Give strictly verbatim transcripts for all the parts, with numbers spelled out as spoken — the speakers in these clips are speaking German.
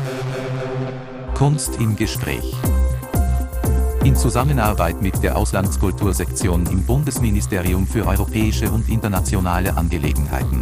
Kunst im Gespräch. In Zusammenarbeit mit der Auslandskultursektion im Bundesministerium für europäische und internationale Angelegenheiten.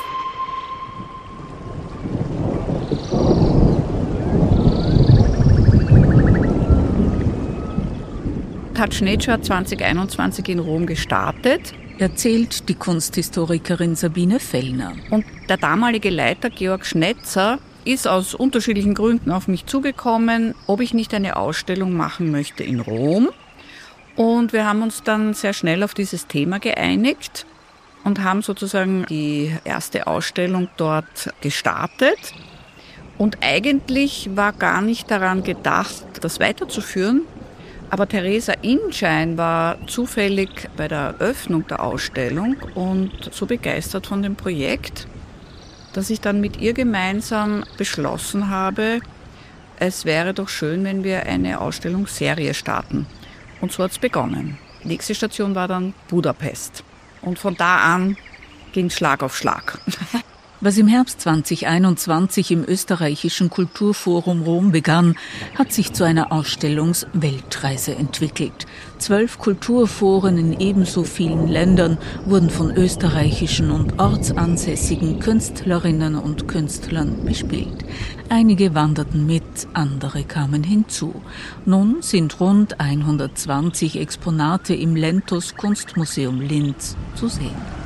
Touch Nature zwanzig einundzwanzig in Rom gestartet, erzählt die Kunsthistorikerin Sabine Fellner. Und der damalige Leiter Georg Schnetzer ist aus unterschiedlichen Gründen auf mich zugekommen, ob ich nicht eine Ausstellung machen möchte in Rom. Und wir haben uns dann sehr schnell auf dieses Thema geeinigt und haben sozusagen die erste Ausstellung dort gestartet. Und eigentlich war gar nicht daran gedacht, das weiterzuführen. Aber Theresa Inschein war zufällig bei der Eröffnung der Ausstellung und so begeistert von dem Projekt, dass ich dann mit ihr gemeinsam beschlossen habe, es wäre doch schön, wenn wir eine Ausstellungsserie starten. Und so hat es begonnen. Die nächste Station war dann Budapest. Und von da an ging Schlag auf Schlag. Was im Herbst zwanzig einundzwanzig im österreichischen Kulturforum Rom begann, hat sich zu einer Ausstellungsweltreise entwickelt. Zwölf Kulturforen in ebenso vielen Ländern wurden von österreichischen und ortsansässigen Künstlerinnen und Künstlern bespielt. Einige wanderten mit, andere kamen hinzu. Nun sind rund hundertzwanzig Exponate im Lentos Kunstmuseum Linz zu sehen.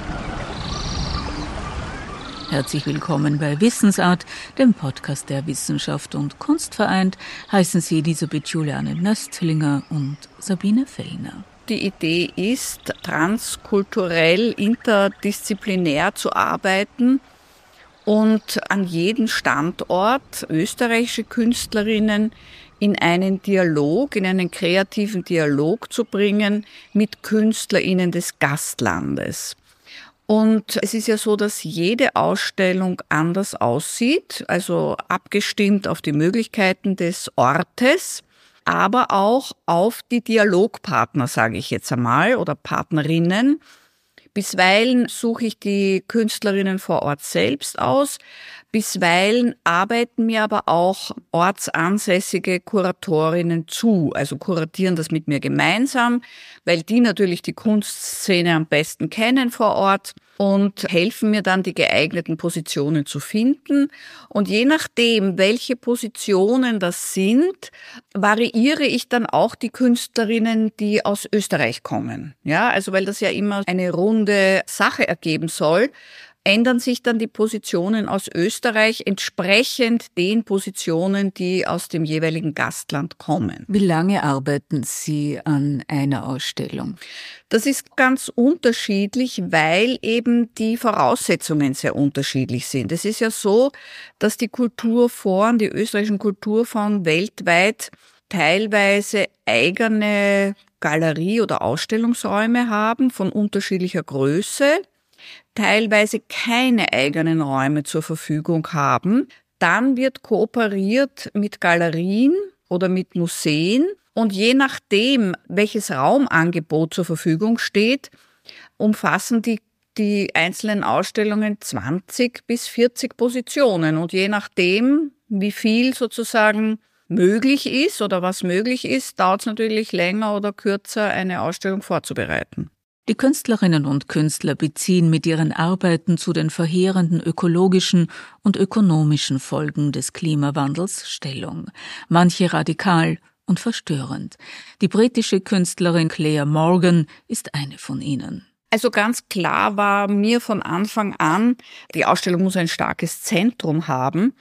Herzlich willkommen bei Wissensart, dem Podcast der Wissenschaft und Kunst vereint, heißen Sie Elisabeth Juliane Nöstlinger und Sabine Fellner. Die Idee ist, transkulturell, interdisziplinär zu arbeiten und an jeden Standort österreichische Künstlerinnen in einen Dialog, in einen kreativen Dialog zu bringen mit KünstlerInnen des Gastlandes. Und es ist ja so, dass jede Ausstellung anders aussieht, also abgestimmt auf die Möglichkeiten des Ortes, aber auch auf die Dialogpartner, sage ich jetzt einmal, oder Partnerinnen. Bisweilen suche ich die Künstlerinnen vor Ort selbst aus. Bisweilen arbeiten mir aber auch ortsansässige Kuratorinnen zu, also kuratieren das mit mir gemeinsam, weil die natürlich die Kunstszene am besten kennen vor Ort und helfen mir dann, die geeigneten Positionen zu finden. Und je nachdem, welche Positionen das sind, variiere ich dann auch die Künstlerinnen, die aus Österreich kommen. Ja, also weil das ja immer eine runde Sache ergeben soll, ändern sich dann die Positionen aus Österreich entsprechend den Positionen, die aus dem jeweiligen Gastland kommen. Wie lange arbeiten Sie an einer Ausstellung? Das ist ganz unterschiedlich, weil eben die Voraussetzungen sehr unterschiedlich sind. Es ist ja so, dass die Kulturforen, die österreichischen Kulturforen weltweit teilweise eigene Galerie- oder Ausstellungsräume haben von unterschiedlicher Größe, teilweise keine eigenen Räume zur Verfügung haben. Dann wird kooperiert mit Galerien oder mit Museen und je nachdem, welches Raumangebot zur Verfügung steht, umfassen die, die einzelnen Ausstellungen zwanzig bis vierzig Positionen und je nachdem, wie viel sozusagen möglich ist oder was möglich ist, dauert es natürlich länger oder kürzer, eine Ausstellung vorzubereiten. Die Künstlerinnen und Künstler beziehen mit ihren Arbeiten zu den verheerenden ökologischen und ökonomischen Folgen des Klimawandels Stellung. Manche radikal und verstörend. Die britische Künstlerin Claire Morgan ist eine von ihnen. Also ganz klar war mir von Anfang an, die Ausstellung muss ein starkes Zentrum haben.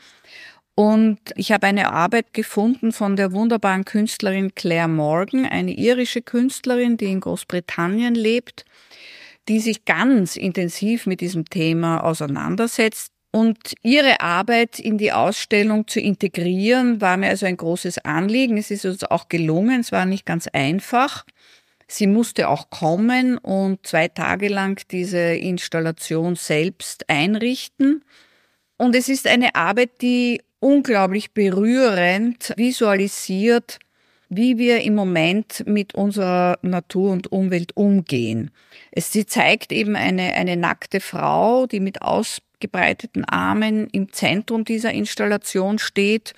Und ich habe eine Arbeit gefunden von der wunderbaren Künstlerin Claire Morgan, eine irische Künstlerin, die in Großbritannien lebt, die sich ganz intensiv mit diesem Thema auseinandersetzt. Und ihre Arbeit in die Ausstellung zu integrieren, war mir also ein großes Anliegen. Es ist uns auch gelungen, es war nicht ganz einfach. Sie musste auch kommen und zwei Tage lang diese Installation selbst einrichten. Und es ist eine Arbeit, die unglaublich berührend visualisiert, wie wir im Moment mit unserer Natur und Umwelt umgehen. Es, sie zeigt eben eine, eine nackte Frau, die mit aus, ausgebreiteten Armen im Zentrum dieser Installation steht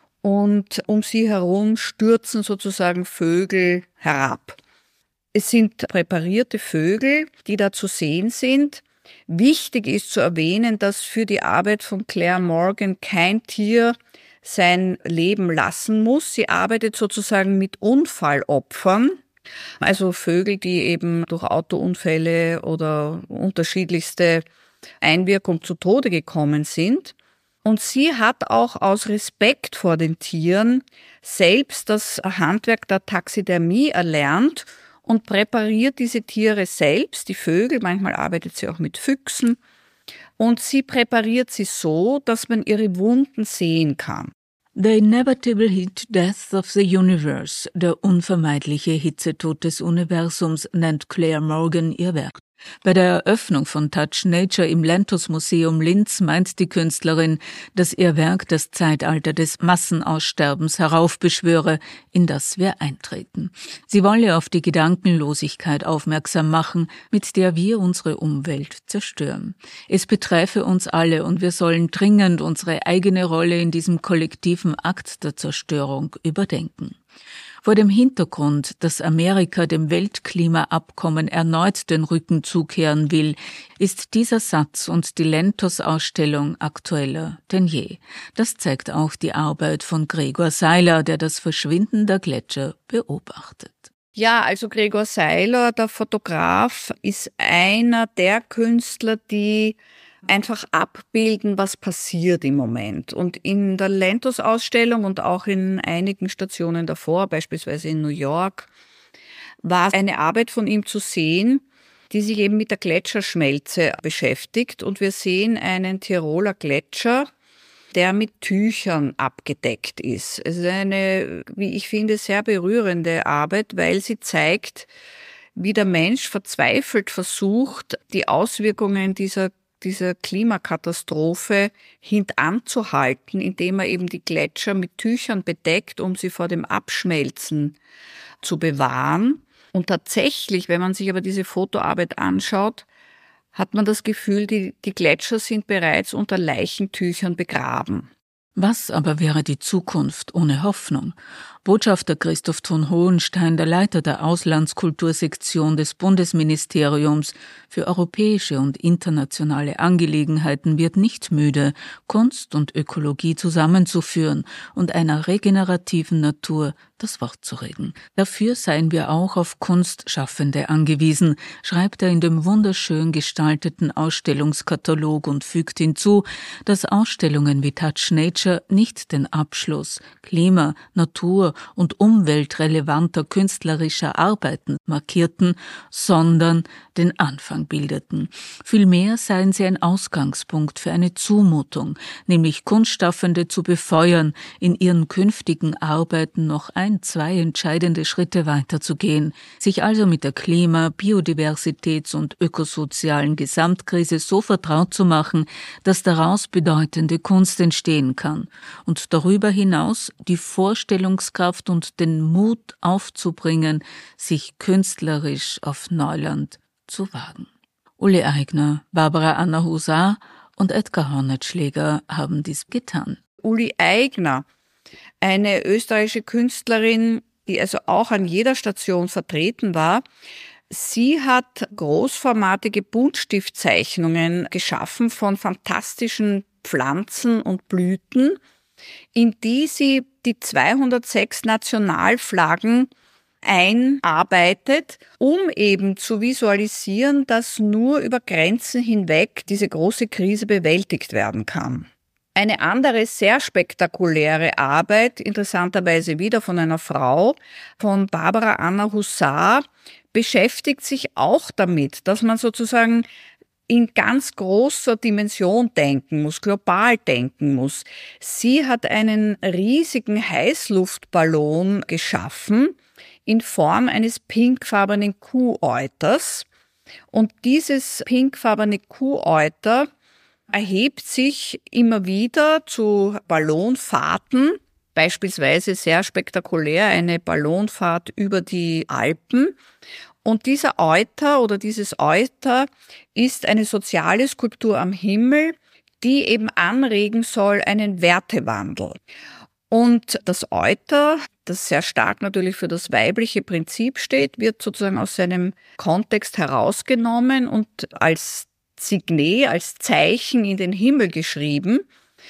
und um sie herum stürzen sozusagen Vögel herab. Es sind präparierte Vögel, die da zu sehen sind. Wichtig ist zu erwähnen, dass für die Arbeit von Claire Morgan kein Tier sein Leben lassen muss. Sie arbeitet sozusagen mit Unfallopfern, also Vögel, die eben durch Autounfälle oder unterschiedlichste Einwirkung zu Tode gekommen sind. Und sie hat auch aus Respekt vor den Tieren selbst das Handwerk der Taxidermie erlernt und präpariert diese Tiere selbst, die Vögel, manchmal arbeitet sie auch mit Füchsen. Und sie präpariert sie so, dass man ihre Wunden sehen kann. The Inevitable Heat Death of the Universe, der unvermeidliche Hitzetod des Universums, nennt Claire Morgan ihr Werk. Bei der Eröffnung von Touch Nature im Lentus-Museum Linz meint die Künstlerin, dass ihr Werk das Zeitalter des Massenaussterbens heraufbeschwöre, in das wir eintreten. Sie wolle auf die Gedankenlosigkeit aufmerksam machen, mit der wir unsere Umwelt zerstören. Es beträfe uns alle und wir sollen dringend unsere eigene Rolle in diesem kollektiven Akt der Zerstörung überdenken. Vor dem Hintergrund, dass Amerika dem Weltklimaabkommen erneut den Rücken zukehren will, ist dieser Satz und die Lentos-Ausstellung aktueller denn je. Das zeigt auch die Arbeit von Gregor Seiler, der das Verschwinden der Gletscher beobachtet. Ja, also Gregor Seiler, der Fotograf, ist einer der Künstler, die einfach abbilden, was passiert im Moment. Und in der Lentos-Ausstellung und auch in einigen Stationen davor, beispielsweise in New York, war eine Arbeit von ihm zu sehen, die sich eben mit der Gletscherschmelze beschäftigt. Und wir sehen einen Tiroler Gletscher, der mit Tüchern abgedeckt ist. Es ist eine, wie ich finde, sehr berührende Arbeit, weil sie zeigt, wie der Mensch verzweifelt versucht, die Auswirkungen dieser dieser Klimakatastrophe hintanzuhalten, indem er eben die Gletscher mit Tüchern bedeckt, um sie vor dem Abschmelzen zu bewahren. Und tatsächlich, wenn man sich aber diese Fotoarbeit anschaut, hat man das Gefühl, die, die Gletscher sind bereits unter Leichentüchern begraben. Was aber wäre die Zukunft ohne Hoffnung? Botschafter Christoph von Hohenstein, der Leiter der Auslandskultursektion des Bundesministeriums für europäische und internationale Angelegenheiten, wird nicht müde, Kunst und Ökologie zusammenzuführen und einer regenerativen Natur das Wort zu reden. Dafür seien wir auch auf Kunstschaffende angewiesen, schreibt er in dem wunderschön gestalteten Ausstellungskatalog und fügt hinzu, dass Ausstellungen wie Touch Nature nicht den Abschluss Klima, Natur und umweltrelevanter künstlerischer Arbeiten markierten, sondern den Anfang bildeten. Vielmehr seien sie ein Ausgangspunkt für eine Zumutung, nämlich Kunstschaffende zu befeuern, in ihren künftigen Arbeiten noch ein, zwei entscheidende Schritte weiterzugehen, sich also mit der Klima-, Biodiversitäts- und ökosozialen Gesamtkrise so vertraut zu machen, dass daraus bedeutende Kunst entstehen kann und darüber hinaus die Vorstellungskraft und den Mut aufzubringen, sich künstlerisch auf Neuland zu wagen. Uli Aigner, Barbara Anna Husar und Edgar Hornetschläger haben dies getan. Uli Aigner, eine österreichische Künstlerin, die also auch an jeder Station vertreten war. Sie hat großformatige Buntstiftzeichnungen geschaffen von fantastischen Pflanzen und Blüten, in die sie die zweihundertsechs Nationalflaggen einarbeitet, um eben zu visualisieren, dass nur über Grenzen hinweg diese große Krise bewältigt werden kann. Eine andere sehr spektakuläre Arbeit, interessanterweise wieder von einer Frau, von Barbara Anna Husar, beschäftigt sich auch damit, dass man sozusagen in ganz großer Dimension denken muss, global denken muss. Sie hat einen riesigen Heißluftballon geschaffen in Form eines pinkfarbenen Kuhäuters. Und dieses pinkfarbene Kuhäuter erhebt sich immer wieder zu Ballonfahrten, beispielsweise sehr spektakulär eine Ballonfahrt über die Alpen. Und dieser Euter oder dieses Euter ist eine soziale Skulptur am Himmel, die eben anregen soll einen Wertewandel. Und das Euter, das sehr stark natürlich für das weibliche Prinzip steht, wird sozusagen aus seinem Kontext herausgenommen und als Signet, als Zeichen in den Himmel geschrieben,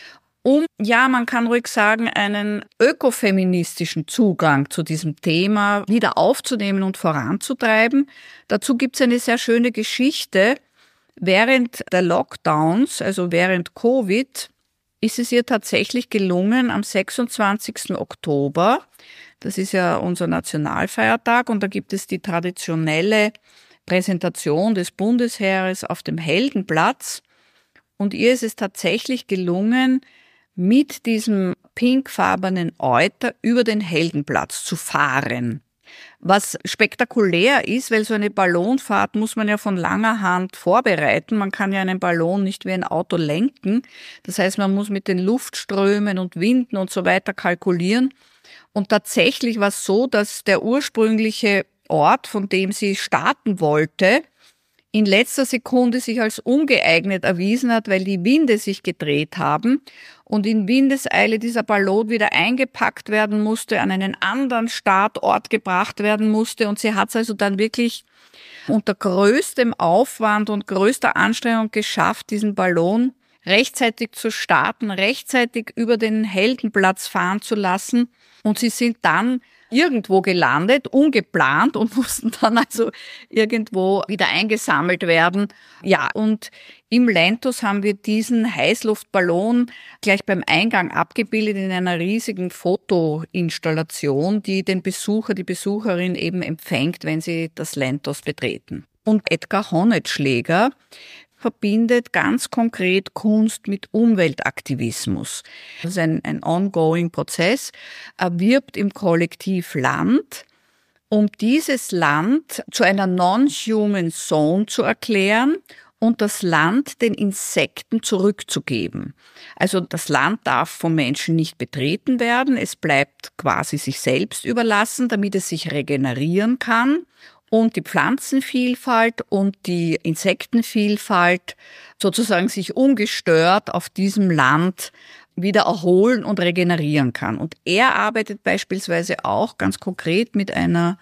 um, ja, man kann ruhig sagen, einen ökofeministischen Zugang zu diesem Thema wieder aufzunehmen und voranzutreiben. Dazu gibt es eine sehr schöne Geschichte. Während der Lockdowns, also während Covid, ist es ihr tatsächlich gelungen, am sechsundzwanzigsten Oktober, das ist ja unser Nationalfeiertag, und da gibt es die traditionelle Präsentation des Bundesheeres auf dem Heldenplatz, und ihr ist es tatsächlich gelungen, mit diesem pinkfarbenen Euter über den Heldenplatz zu fahren. Was spektakulär ist, weil so eine Ballonfahrt muss man ja von langer Hand vorbereiten. Man kann ja einen Ballon nicht wie ein Auto lenken. Das heißt, man muss mit den Luftströmen und Winden und so weiter kalkulieren. Und tatsächlich war es so, dass der ursprüngliche Ort, von dem sie starten wollte, in letzter Sekunde sich als ungeeignet erwiesen hat, weil die Winde sich gedreht haben und in Windeseile dieser Ballon wieder eingepackt werden musste, an einen anderen Startort gebracht werden musste, und sie hat es also dann wirklich unter größtem Aufwand und größter Anstrengung geschafft, diesen Ballon rechtzeitig zu starten, rechtzeitig über den Heldenplatz fahren zu lassen, und sie sind dann irgendwo gelandet, ungeplant, und mussten dann also irgendwo wieder eingesammelt werden. Ja, und im Lentos haben wir diesen Heißluftballon gleich beim Eingang abgebildet in einer riesigen Fotoinstallation, die den Besucher, die Besucherin eben empfängt, wenn sie das Lentos betreten. Und Edgar Honetschläger verbindet ganz konkret Kunst mit Umweltaktivismus. Das ist ein, ein ongoing Prozess. Er wirbt im Kollektiv Land, um dieses Land zu einer non-human zone zu erklären und das Land den Insekten zurückzugeben. Also das Land darf vom Menschen nicht betreten werden, es bleibt quasi sich selbst überlassen, damit es sich regenerieren kann und die Pflanzenvielfalt und die Insektenvielfalt sozusagen sich ungestört auf diesem Land wieder erholen und regenerieren kann. Und er arbeitet beispielsweise auch ganz konkret mit einer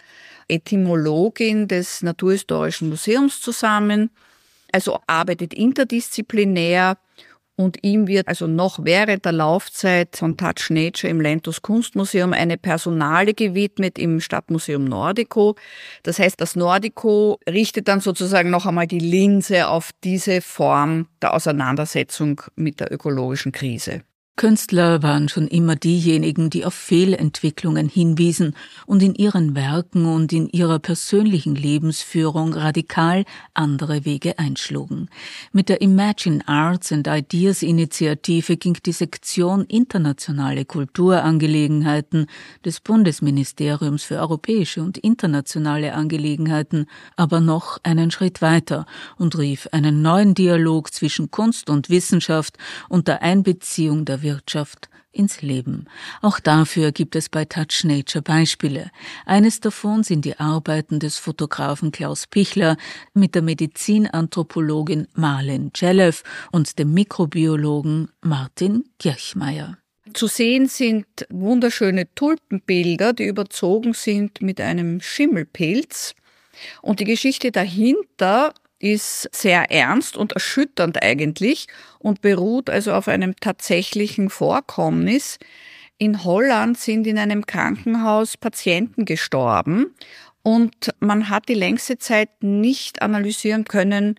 Etymologin des Naturhistorischen Museums zusammen, also arbeitet interdisziplinär, und ihm wird also noch während der Laufzeit von Touch Nature im Lentos Kunstmuseum eine Personale gewidmet im Stadtmuseum Nordico. Das heißt, das Nordico richtet dann sozusagen noch einmal die Linse auf diese Form der Auseinandersetzung mit der ökologischen Krise. Künstler waren schon immer diejenigen, die auf Fehlentwicklungen hinwiesen und in ihren Werken und in ihrer persönlichen Lebensführung radikal andere Wege einschlugen. Mit der Imagine Arts and Ideas Initiative ging die Sektion Internationale Kulturangelegenheiten des Bundesministeriums für europäische und internationale Angelegenheiten aber noch einen Schritt weiter und rief einen neuen Dialog zwischen Kunst und Wissenschaft unter Einbeziehung der Wirtschaft ins Leben. Auch dafür gibt es bei Touch Nature Beispiele. Eines davon sind die Arbeiten des Fotografen Klaus Pichler mit der Medizinanthropologin Marlen Jelew und dem Mikrobiologen Martin Kirchmeier. Zu sehen sind wunderschöne Tulpenbilder, die überzogen sind mit einem Schimmelpilz. Und die Geschichte dahinter ist sehr ernst und erschütternd eigentlich und beruht also auf einem tatsächlichen Vorkommnis. In Holland sind in einem Krankenhaus Patienten gestorben und man hat die längste Zeit nicht analysieren können,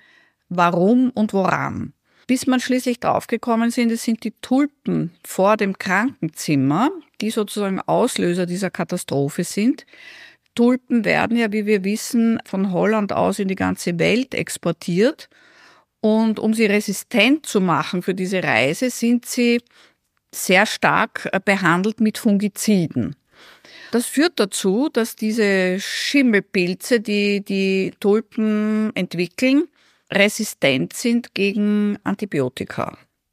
warum und woran. Bis man schließlich draufgekommen sind, es sind die Tulpen vor dem Krankenzimmer, die sozusagen Auslöser dieser Katastrophe sind. Tulpen werden ja, wie wir wissen, von Holland aus in die ganze Welt exportiert. Und um sie resistent zu machen für diese Reise, sind sie sehr stark behandelt mit Fungiziden. Das führt dazu, dass diese Schimmelpilze, die die Tulpen entwickeln, resistent sind gegen Antibiotika.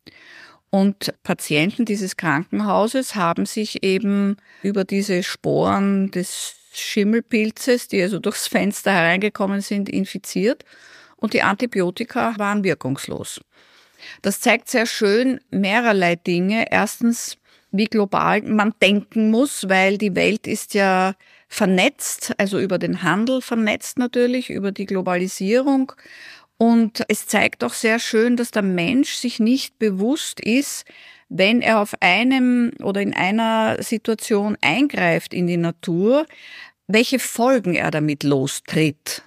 Und Patienten dieses Krankenhauses haben sich eben über diese Sporen des Schimmelpilzes, die also durchs Fenster hereingekommen sind, infiziert und die Antibiotika waren wirkungslos. Das zeigt sehr schön mehrerlei Dinge. Erstens, wie global man denken muss, weil die Welt ist ja vernetzt, also über den Handel vernetzt natürlich, über die Globalisierung. Und es zeigt auch sehr schön, dass der Mensch sich nicht bewusst ist, wenn er auf einem oder in einer Situation eingreift in die Natur, welche Folgen er damit lostritt.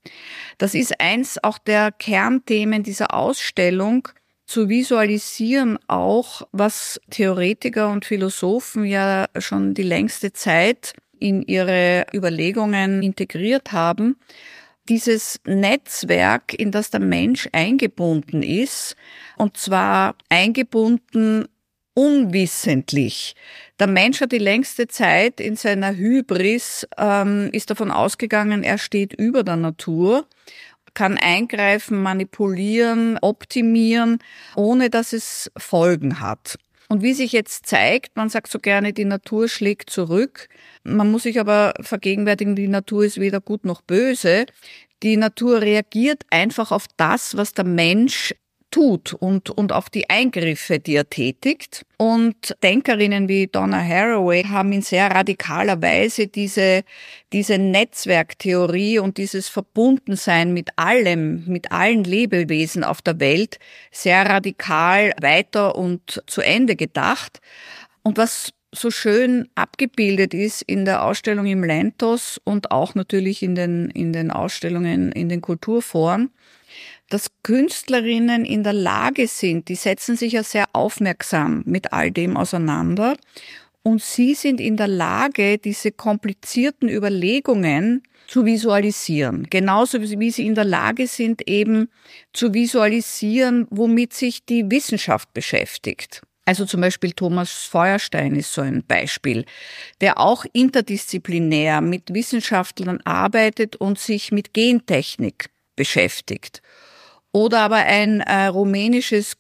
Das ist eins auch der Kernthemen dieser Ausstellung, zu visualisieren auch, was Theoretiker und Philosophen ja schon die längste Zeit in ihre Überlegungen integriert haben. Dieses Netzwerk, in das der Mensch eingebunden ist, und zwar eingebunden unwissentlich. Der Mensch hat die längste Zeit in seiner Hybris, ähm, ist davon ausgegangen, er steht über der Natur, kann eingreifen, manipulieren, optimieren, ohne dass es Folgen hat. Und wie sich jetzt zeigt, man sagt so gerne, die Natur schlägt zurück. Man muss sich aber vergegenwärtigen, die Natur ist weder gut noch böse. Die Natur reagiert einfach auf das, was der Mensch tut und, und auf die Eingriffe, die er tätigt. Und Denkerinnen wie Donna Haraway haben in sehr radikaler Weise diese, diese Netzwerktheorie und dieses Verbundensein mit allem, mit allen Lebewesen auf der Welt sehr radikal weiter und zu Ende gedacht. Und was so schön abgebildet ist in der Ausstellung im Lentos und auch natürlich in den, in den Ausstellungen in den Kulturforen, dass Künstlerinnen in der Lage sind, die setzen sich ja sehr aufmerksam mit all dem auseinander, und sie sind in der Lage, diese komplizierten Überlegungen zu visualisieren. Genauso wie sie in der Lage sind, eben zu visualisieren, womit sich die Wissenschaft beschäftigt. Also zum Beispiel Thomas Feuerstein ist so ein Beispiel, der auch interdisziplinär mit Wissenschaftlern arbeitet und sich mit Gentechnik beschäftigt. Oder aber ein äh, rumänisches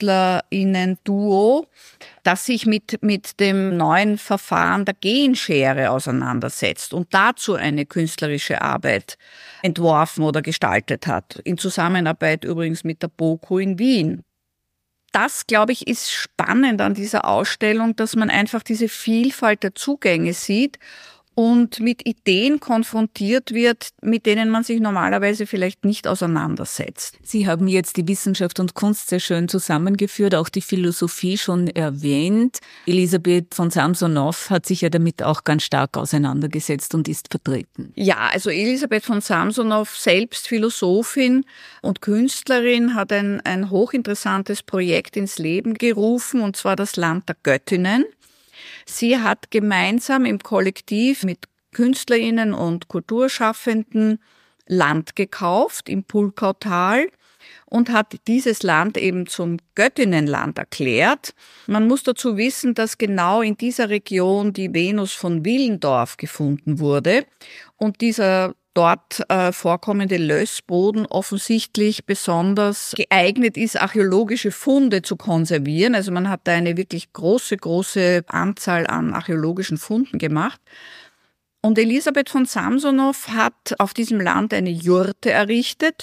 KünstlerInnen-Duo, das sich mit, mit dem neuen Verfahren der Genschere auseinandersetzt und dazu eine künstlerische Arbeit entworfen oder gestaltet hat. In Zusammenarbeit übrigens mit der BOKU in Wien. Das, glaube ich, ist spannend an dieser Ausstellung, dass man einfach diese Vielfalt der Zugänge sieht und mit Ideen konfrontiert wird, mit denen man sich normalerweise vielleicht nicht auseinandersetzt. Sie haben jetzt die Wissenschaft und Kunst sehr schön zusammengeführt, auch die Philosophie schon erwähnt. Elisabeth von Samsonow hat sich ja damit auch ganz stark auseinandergesetzt und ist vertreten. Ja, also Elisabeth von Samsonow, selbst Philosophin und Künstlerin, hat ein, ein hochinteressantes Projekt ins Leben gerufen, und zwar das Land der Göttinnen. Sie hat gemeinsam im Kollektiv mit KünstlerInnen und Kulturschaffenden Land gekauft im Pulkautal und hat dieses Land eben zum Göttinnenland erklärt. Man muss dazu wissen, dass genau in dieser Region die Venus von Willendorf gefunden wurde und dieser dort äh, vorkommende Lössboden offensichtlich besonders geeignet ist, archäologische Funde zu konservieren. Also man hat da eine wirklich große, große Anzahl an archäologischen Funden gemacht. Und Elisabeth von Samsonow hat auf diesem Land eine Jurte errichtet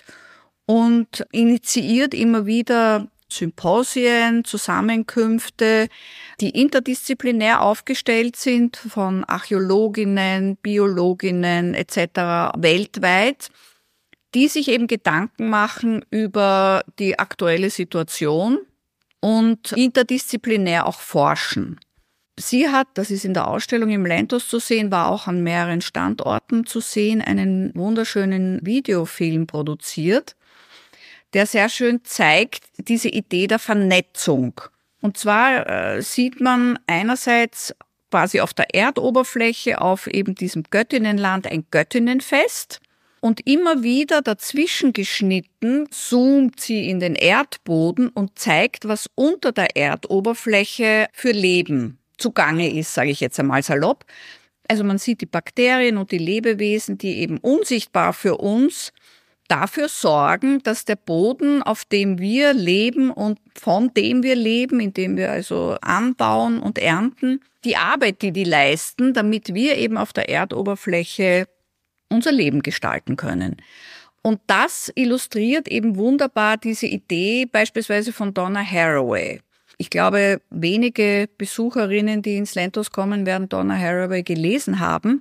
und initiiert immer wieder Symposien, Zusammenkünfte, die interdisziplinär aufgestellt sind von Archäologinnen, Biologinnen et cetera weltweit, die sich eben Gedanken machen über die aktuelle Situation und interdisziplinär auch forschen. Sie hat, das ist in der Ausstellung im Lentos zu sehen, war auch an mehreren Standorten zu sehen, einen wunderschönen Videofilm produziert, der sehr schön zeigt diese Idee der Vernetzung. Und zwar äh, sieht man einerseits quasi auf der Erdoberfläche auf eben diesem Göttinnenland ein Göttinnenfest und immer wieder dazwischen geschnitten zoomt sie in den Erdboden und zeigt, was unter der Erdoberfläche für Leben zugange ist, sage ich jetzt einmal salopp. Also man sieht die Bakterien und die Lebewesen, die eben unsichtbar für uns dafür sorgen, dass der Boden, auf dem wir leben und von dem wir leben, indem wir also anbauen und ernten, die Arbeit, die die leisten, damit wir eben auf der Erdoberfläche unser Leben gestalten können. Und das illustriert eben wunderbar diese Idee beispielsweise von Donna Haraway. Ich glaube, wenige Besucherinnen, die ins Lentos kommen, werden Donna Haraway gelesen haben.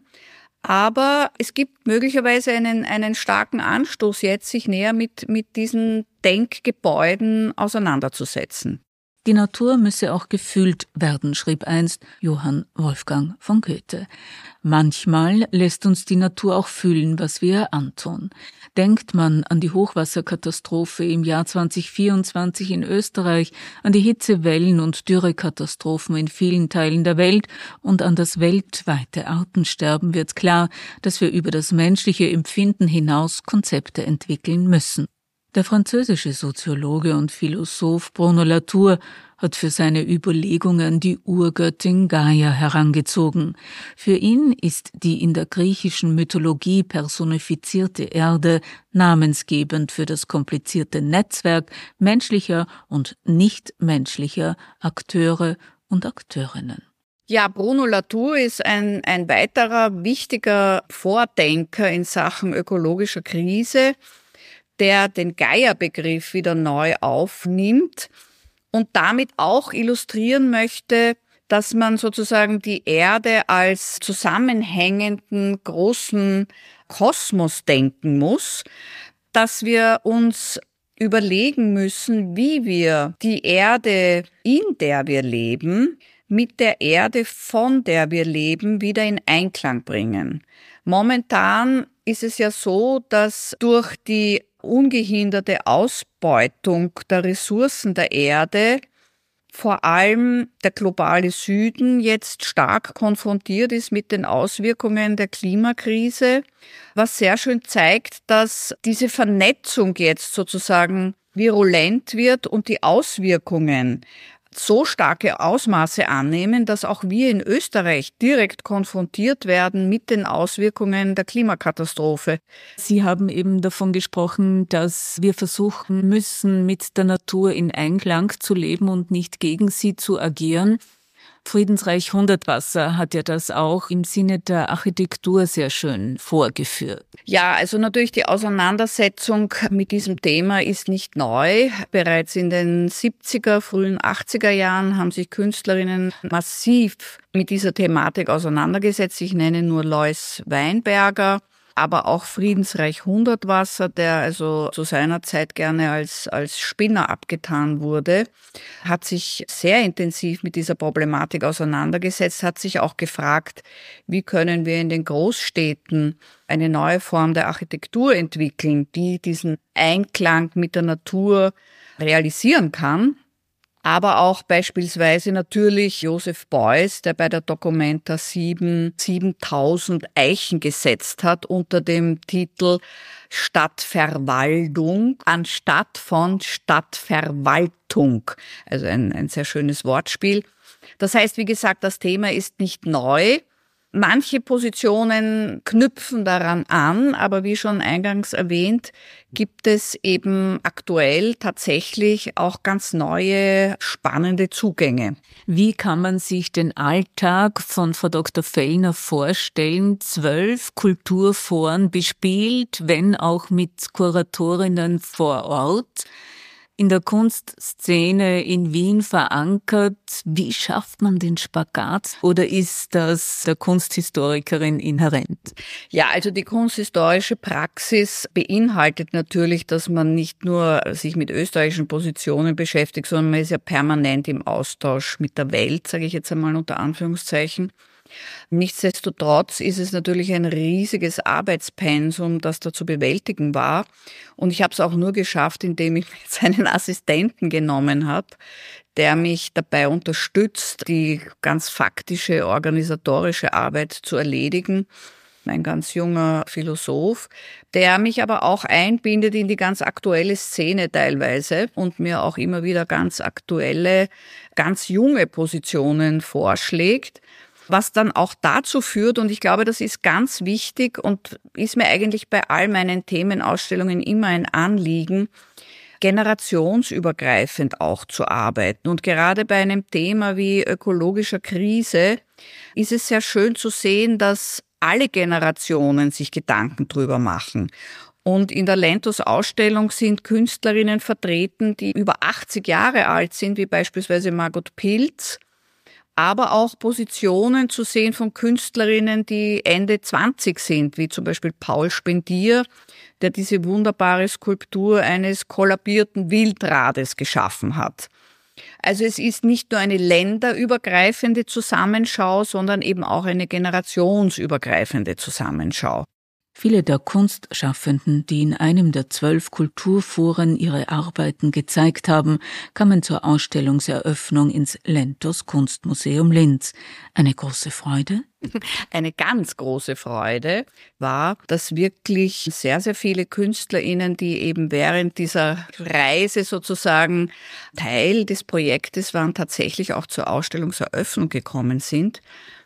Aber es gibt möglicherweise einen, einen starken Anstoß jetzt, sich näher mit, mit diesen Denkgebäuden auseinanderzusetzen. Die Natur müsse auch gefühlt werden, schrieb einst Johann Wolfgang von Goethe. Manchmal lässt uns die Natur auch fühlen, was wir ihr antun. Denkt man an die Hochwasserkatastrophe im Jahr zweitausendvierundzwanzig in Österreich, an die Hitzewellen und Dürrekatastrophen in vielen Teilen der Welt und an das weltweite Artensterben, wird klar, dass wir über das menschliche Empfinden hinaus Konzepte entwickeln müssen. Der französische Soziologe und Philosoph Bruno Latour hat für seine Überlegungen die Urgöttin Gaia herangezogen. Für ihn ist die in der griechischen Mythologie personifizierte Erde namensgebend für das komplizierte Netzwerk menschlicher und nichtmenschlicher Akteure und Akteurinnen. Ja, Bruno Latour ist ein, ein weiterer wichtiger Vordenker in Sachen ökologischer Krise, der den Gaia-Begriff wieder neu aufnimmt und damit auch illustrieren möchte, dass man sozusagen die Erde als zusammenhängenden großen Kosmos denken muss, dass wir uns überlegen müssen, wie wir die Erde, in der wir leben, mit der Erde, von der wir leben, wieder in Einklang bringen. Momentan ist es ja so, dass durch die ungehinderte Ausbeutung der Ressourcen der Erde vor allem der globale Süden jetzt stark konfrontiert ist mit den Auswirkungen der Klimakrise, was sehr schön zeigt, dass diese Vernetzung jetzt sozusagen virulent wird und die Auswirkungen so starke Ausmaße annehmen, dass auch wir in Österreich direkt konfrontiert werden mit den Auswirkungen der Klimakatastrophe. Sie haben eben davon gesprochen, dass wir versuchen müssen, mit der Natur in Einklang zu leben und nicht gegen sie zu agieren. Friedensreich Hundertwasser hat ja das auch im Sinne der Architektur sehr schön vorgeführt. Ja, also natürlich die Auseinandersetzung mit diesem Thema ist nicht neu. Bereits in den siebziger, frühen achtziger Jahren haben sich Künstlerinnen massiv mit dieser Thematik auseinandergesetzt. Ich nenne nur Lois Weinberger, aber auch Friedensreich Hundertwasser, der also zu seiner Zeit gerne als, als Spinner abgetan wurde, hat sich sehr intensiv mit dieser Problematik auseinandergesetzt, hat sich auch gefragt, wie können wir in den Großstädten eine neue Form der Architektur entwickeln, die diesen Einklang mit der Natur realisieren kann. Aber auch beispielsweise natürlich Joseph Beuys, der bei der Documenta sieben siebentausend Eichen gesetzt hat unter dem Titel Stadtverwaltung anstatt von Stadtverwaltung. Also ein, ein sehr schönes Wortspiel. Das heißt, wie gesagt, das Thema ist nicht neu. Manche Positionen knüpfen daran an, aber wie schon eingangs erwähnt, gibt es eben aktuell tatsächlich auch ganz neue, spannende Zugänge. Wie kann man sich den Alltag von Frau Doktor Fellner vorstellen? Zwölf Kulturforen bespielt, wenn auch mit Kuratorinnen vor Ort. In der Kunstszene in Wien verankert. Wie schafft man den Spagat? Oder ist das der Kunsthistorikerin inhärent? Ja, also die kunsthistorische Praxis beinhaltet natürlich, dass man nicht nur sich mit österreichischen Positionen beschäftigt, sondern man ist ja permanent im Austausch mit der Welt, sage ich jetzt einmal unter Anführungszeichen. Nichtsdestotrotz ist es natürlich ein riesiges Arbeitspensum, das da zu bewältigen war. Und ich habe es auch nur geschafft, indem ich jetzt einen Assistenten genommen habe, der mich dabei unterstützt, die ganz faktische, organisatorische Arbeit zu erledigen. Ein ganz junger Philosoph, der mich aber auch einbindet in die ganz aktuelle Szene teilweise und mir auch immer wieder ganz aktuelle, ganz junge Positionen vorschlägt. Was dann auch dazu führt, und ich glaube, das ist ganz wichtig und ist mir eigentlich bei all meinen Themenausstellungen immer ein Anliegen, generationsübergreifend auch zu arbeiten. Und gerade bei einem Thema wie ökologischer Krise ist es sehr schön zu sehen, dass alle Generationen sich Gedanken drüber machen. Und in der Lentos-Ausstellung sind Künstlerinnen vertreten, die über achtzig Jahre alt sind, wie beispielsweise Margot Pilz, aber auch Positionen zu sehen von Künstlerinnen, die Ende zwanzig sind, wie zum Beispiel Paul Spendier, der diese wunderbare Skulptur eines kollabierten Wildrades geschaffen hat. Also es ist nicht nur eine länderübergreifende Zusammenschau, sondern eben auch eine generationsübergreifende Zusammenschau. Viele der Kunstschaffenden, die in einem der zwölf Kulturforen ihre Arbeiten gezeigt haben, kamen zur Ausstellungseröffnung ins Lentos Kunstmuseum Linz. Eine große Freude? Eine ganz große Freude war, dass wirklich sehr, sehr viele KünstlerInnen, die eben während dieser Reise sozusagen Teil des Projektes waren, tatsächlich auch zur Ausstellungseröffnung gekommen sind.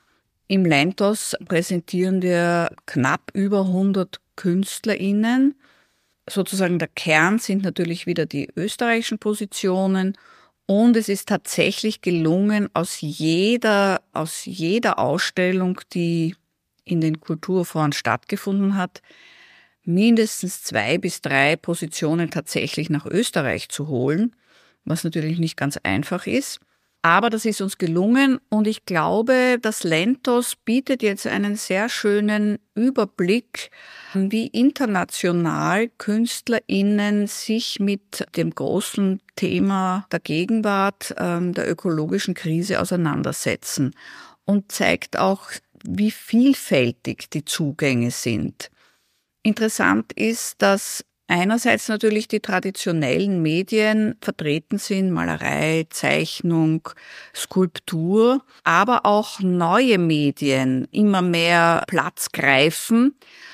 Im Lentos präsentieren wir knapp über hundert KünstlerInnen. Sozusagen der Kern sind natürlich wieder die österreichischen Positionen. Und es ist tatsächlich gelungen, aus jeder, aus jeder Ausstellung, die in den Kulturforen stattgefunden hat, mindestens zwei bis drei Positionen tatsächlich nach Österreich zu holen, was natürlich nicht ganz einfach ist. Aber das ist uns gelungen und ich glaube, das Lentos bietet jetzt einen sehr schönen Überblick, wie international KünstlerInnen sich mit dem großen Thema der Gegenwart, der ökologischen Krise auseinandersetzen und zeigt auch, wie vielfältig die Zugänge sind. Interessant ist, dass einerseits natürlich die traditionellen Medien vertreten sind, Malerei, Zeichnung, Skulptur, aber auch neue Medien immer mehr Platz greifen,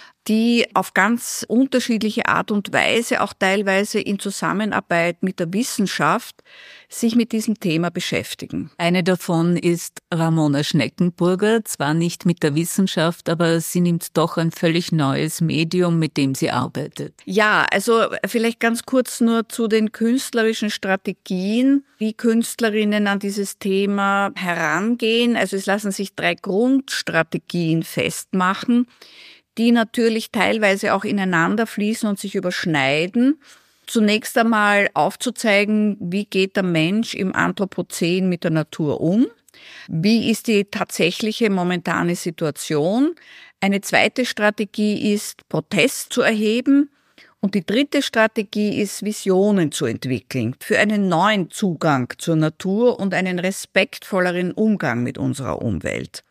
die auf ganz unterschiedliche Art und Weise, auch teilweise in Zusammenarbeit mit der Wissenschaft, sich mit diesem Thema beschäftigen. Eine davon ist Ramona Schneckenburger, zwar nicht mit der Wissenschaft, aber sie nimmt doch ein völlig neues Medium, mit dem sie arbeitet. Ja, also vielleicht ganz kurz nur zu den künstlerischen Strategien, wie Künstlerinnen an dieses Thema herangehen. Also es lassen sich drei Grundstrategien festmachen, die natürlich teilweise auch ineinander fließen und sich überschneiden. Zunächst einmal aufzuzeigen, wie geht der Mensch im Anthropozän mit der Natur um? Wie ist die tatsächliche momentane Situation? Eine zweite Strategie ist, Protest zu erheben. Und die dritte Strategie ist, Visionen zu entwickeln für einen neuen Zugang zur Natur und einen respektvolleren Umgang mit unserer Umwelt.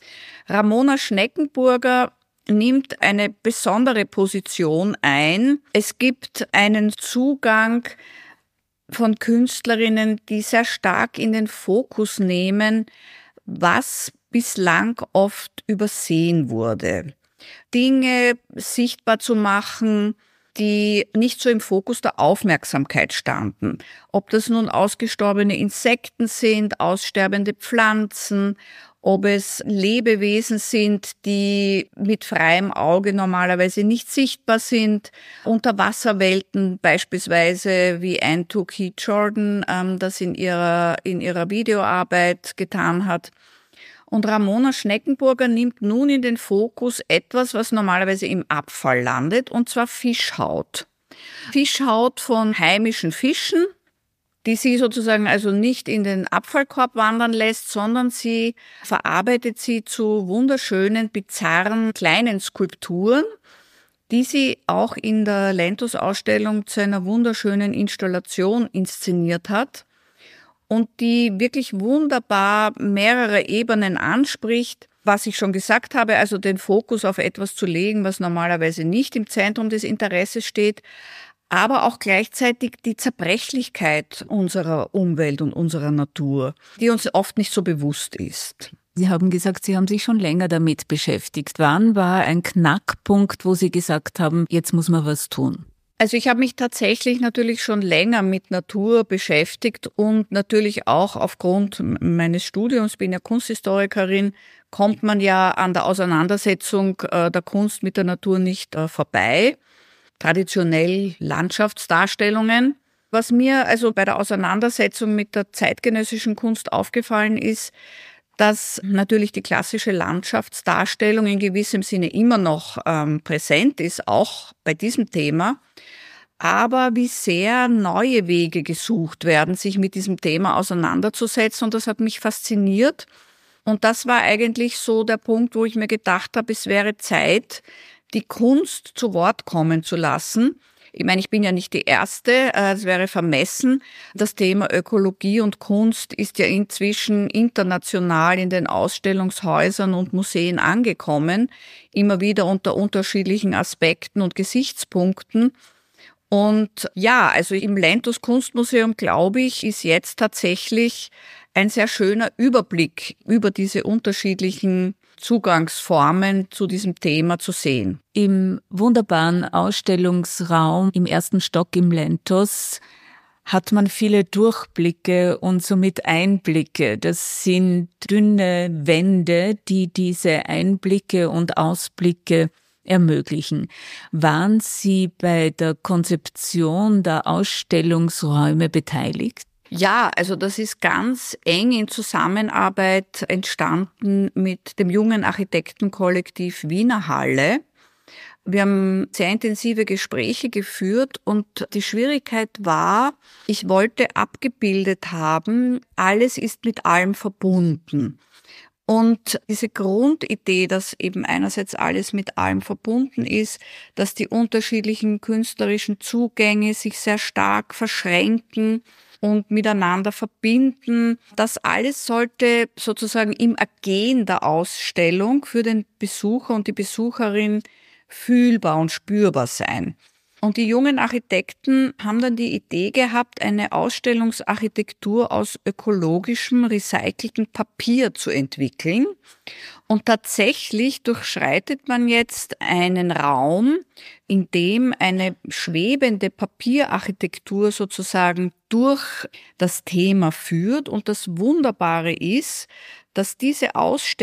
Ramona Schneckenburger nimmt eine besondere Position ein. Es gibt einen Zugang von Künstlerinnen, die sehr stark in den Fokus nehmen, was bislang oft übersehen wurde. Dinge sichtbar zu machen, die nicht so im Fokus der Aufmerksamkeit standen. Ob das nun ausgestorbene Insekten sind, aussterbende Pflanzen, ob es Lebewesen sind, die mit freiem Auge normalerweise nicht sichtbar sind, Unterwasserwelten beispielsweise, wie Antu Keith Jordan ähm, das in ihrer, in ihrer Videoarbeit getan hat. Und Ramona Schneckenburger nimmt nun in den Fokus etwas, was normalerweise im Abfall landet, und zwar Fischhaut. Fischhaut von heimischen Fischen, die sie sozusagen also nicht in den Abfallkorb wandern lässt, sondern sie verarbeitet sie zu wunderschönen, bizarren, kleinen Skulpturen, die sie auch in der Lentos-Ausstellung zu einer wunderschönen Installation inszeniert hat und die wirklich wunderbar mehrere Ebenen anspricht. Was ich schon gesagt habe, also den Fokus auf etwas zu legen, was normalerweise nicht im Zentrum des Interesses steht, aber auch gleichzeitig die Zerbrechlichkeit unserer Umwelt und unserer Natur, die uns oft nicht so bewusst ist. Sie haben gesagt, Sie haben sich schon länger damit beschäftigt. Wann war ein Knackpunkt, wo Sie gesagt haben, jetzt muss man was tun? Also ich habe mich tatsächlich natürlich schon länger mit Natur beschäftigt und natürlich auch aufgrund meines Studiums, bin ja Kunsthistorikerin, kommt man ja an der Auseinandersetzung der Kunst mit der Natur nicht vorbei. Traditionell Landschaftsdarstellungen. Was mir also bei der Auseinandersetzung mit der zeitgenössischen Kunst aufgefallen ist, dass natürlich die klassische Landschaftsdarstellung in gewissem Sinne immer noch ähm, präsent ist, auch bei diesem Thema. Aber wie sehr neue Wege gesucht werden, sich mit diesem Thema auseinanderzusetzen. Und das hat mich fasziniert. Und das war eigentlich so der Punkt, wo ich mir gedacht habe, es wäre Zeit, die Kunst zu Wort kommen zu lassen. Ich meine, ich bin ja nicht die Erste, es wäre vermessen. Das Thema Ökologie und Kunst ist ja inzwischen international in den Ausstellungshäusern und Museen angekommen, immer wieder unter unterschiedlichen Aspekten und Gesichtspunkten. Und ja, also im Lentos Kunstmuseum, glaube ich, ist jetzt tatsächlich ein sehr schöner Überblick über diese unterschiedlichen Zugangsformen zu diesem Thema zu sehen. Im wunderbaren Ausstellungsraum im ersten Stock im Lentos hat man viele Durchblicke und somit Einblicke. Das sind dünne Wände, die diese Einblicke und Ausblicke ermöglichen. Waren Sie bei der Konzeption der Ausstellungsräume beteiligt? Ja, also das ist ganz eng in Zusammenarbeit entstanden mit dem jungen Architektenkollektiv Wiener Halle. Wir haben sehr intensive Gespräche geführt und die Schwierigkeit war, ich wollte abgebildet haben, alles ist mit allem verbunden. Und diese Grundidee, dass eben einerseits alles mit allem verbunden ist, dass die unterschiedlichen künstlerischen Zugänge sich sehr stark verschränken und miteinander verbinden, das alles sollte sozusagen im Ergehen der Ausstellung für den Besucher und die Besucherin fühlbar und spürbar sein. Und die jungen Architekten haben dann die Idee gehabt, eine Ausstellungsarchitektur aus ökologischem, recyceltem Papier zu entwickeln. Und tatsächlich durchschreitet man jetzt einen Raum, in dem eine schwebende Papierarchitektur sozusagen durch das Thema führt. Und das Wunderbare ist, dass diese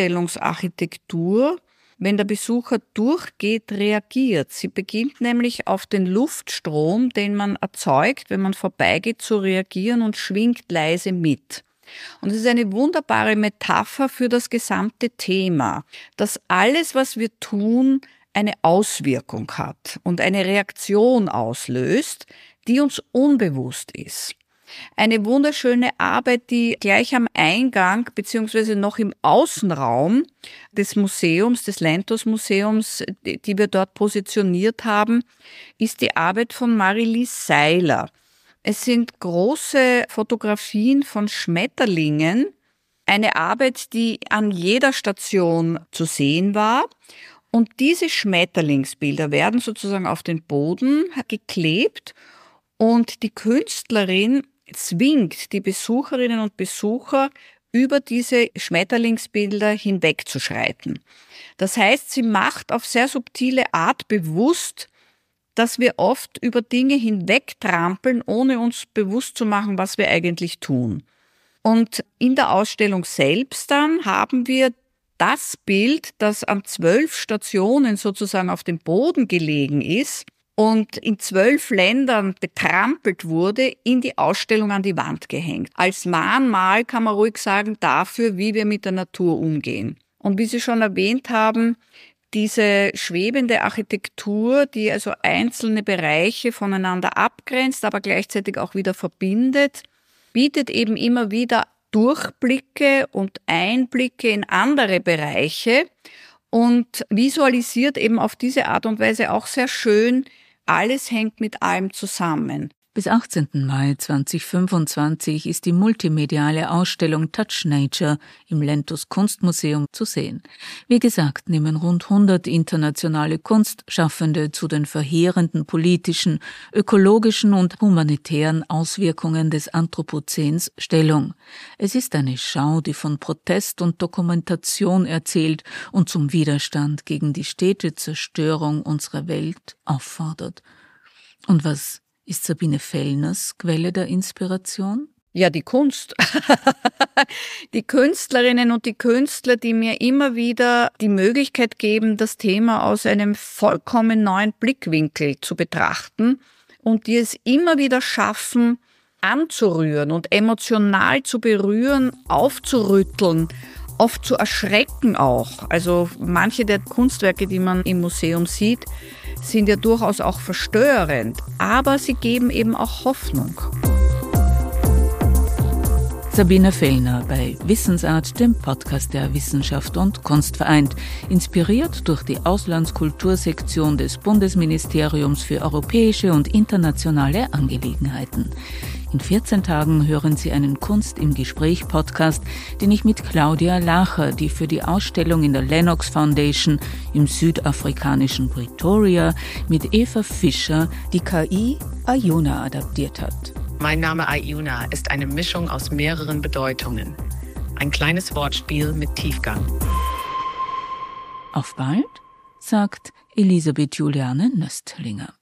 Ausstellungsarchitektur, wenn der Besucher durchgeht, reagiert. Sie beginnt nämlich auf den Luftstrom, den man erzeugt, wenn man vorbeigeht, zu reagieren und schwingt leise mit. Und es ist eine wunderbare Metapher für das gesamte Thema, dass alles, was wir tun, eine Auswirkung hat und eine Reaktion auslöst, die uns unbewusst ist. Eine wunderschöne Arbeit, die gleich am Eingang beziehungsweise noch im Außenraum des Museums, des Lentos Museums, die wir dort positioniert haben, ist die Arbeit von Marie-Lise Seiler. Es sind große Fotografien von Schmetterlingen, eine Arbeit, die an jeder Station zu sehen war. Und diese Schmetterlingsbilder werden sozusagen auf den Boden geklebt und die Künstlerin zwingt die Besucherinnen und Besucher, über diese Schmetterlingsbilder hinwegzuschreiten. Das heißt, sie macht auf sehr subtile Art bewusst, dass wir oft über Dinge hinwegtrampeln, ohne uns bewusst zu machen, was wir eigentlich tun. Und in der Ausstellung selbst dann haben wir das Bild, das an zwölf Stationen sozusagen auf dem Boden gelegen ist und in zwölf Ländern betrampelt wurde, in die Ausstellung an die Wand gehängt. Als Mahnmal kann man ruhig sagen dafür, wie wir mit der Natur umgehen. Und wie Sie schon erwähnt haben, diese schwebende Architektur, die also einzelne Bereiche voneinander abgrenzt, aber gleichzeitig auch wieder verbindet, bietet eben immer wieder Durchblicke und Einblicke in andere Bereiche und visualisiert eben auf diese Art und Weise auch sehr schön, alles hängt mit allem zusammen. Bis achtzehnten Mai zweitausendfünfundzwanzig ist die multimediale Ausstellung Touch Nature im Lentos Kunstmuseum zu sehen. Wie gesagt, nehmen rund hundert internationale Kunstschaffende zu den verheerenden politischen, ökologischen und humanitären Auswirkungen des Anthropozäns Stellung. Es ist eine Schau, die von Protest und Dokumentation erzählt und zum Widerstand gegen die stete Zerstörung unserer Welt auffordert. Und was ist Sabine Fellners Quelle der Inspiration? Ja, die Kunst. Die Künstlerinnen und die Künstler, die mir immer wieder die Möglichkeit geben, das Thema aus einem vollkommen neuen Blickwinkel zu betrachten und die es immer wieder schaffen, anzurühren und emotional zu berühren, aufzurütteln, oft zu erschrecken auch. Also manche der Kunstwerke, die man im Museum sieht, sind ja durchaus auch verstörend, aber sie geben eben auch Hoffnung. Sabine Fellner bei Wissensart, dem Podcast der Wissenschaft und Kunst vereint, inspiriert durch die Auslandskultursektion des Bundesministeriums für europäische und internationale Angelegenheiten. In vierzehn Tagen hören Sie einen Kunst im Gespräch-Podcast, den ich mit Claudia Lacher, die für die Ausstellung in der Lennox Foundation im südafrikanischen Pretoria, mit Eva Fischer die K I Ayuna adaptiert hat. Mein Name Ayuna ist eine Mischung aus mehreren Bedeutungen. Ein kleines Wortspiel mit Tiefgang. Auf bald, sagt Elisabeth Juliane Nöstlinger.